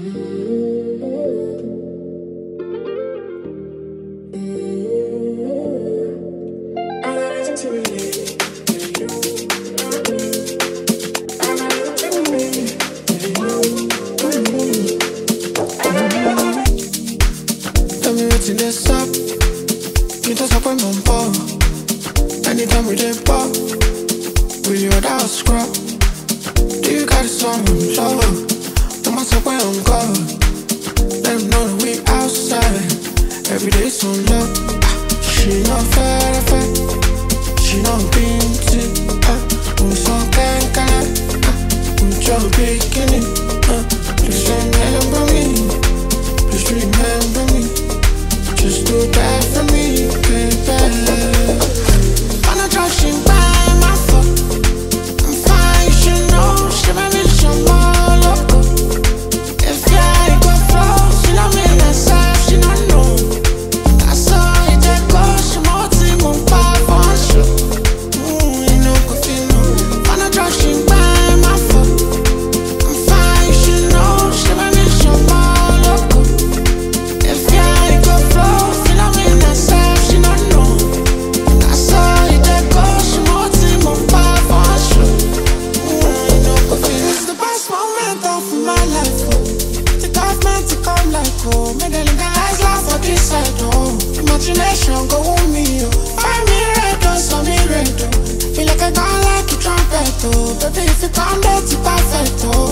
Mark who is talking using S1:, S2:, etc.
S1: Anytime we did pop, we without scrub. Do you got a song? Show up. No matter where I'm going, let them know that we outside. Every day so low. She not fair, she not beauty. We so can't we just beginning. Please remember me, please remember me. Just do that for me, baby. She buy my fuck. I'm fine, she know. She made me show more loco. If I go flow, she know me myself, she don't know. I saw it just go, she more team on power for sure. You know, cause you know. Wanna drop, she buy my fuck. I'm fine, she know. She made me show more loco. If I go flow, she know me myself, she don't know. I saw it. It's the best moment of my life. Take off meant to come like home. Make the eyes laugh for this side. Imagination go on me. Find me red, so me red. Feel like I got like a trumpet. Baby, if you come, that's perfect.